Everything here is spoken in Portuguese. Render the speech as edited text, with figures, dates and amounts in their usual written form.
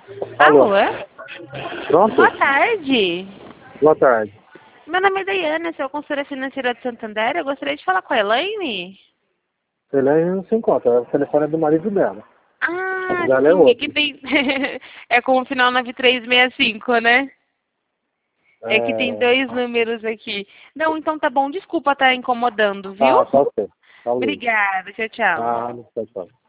Alô? Alô? Pronto? Boa tarde. Boa tarde. Meu nome é Daiane, sou consultora financeira de Santander. Eu gostaria de falar com a Elaine. Ele não se encontra, o telefone é do marido dela. Ah, O dela é sim, é que outro. tem... é com o final 9365, né? É que tem É... dois números aqui. Não, então tá bom. Desculpa estar incomodando, viu? Tá ok. Falei. Obrigada. Tchau, tchau. Não, tchau, tchau.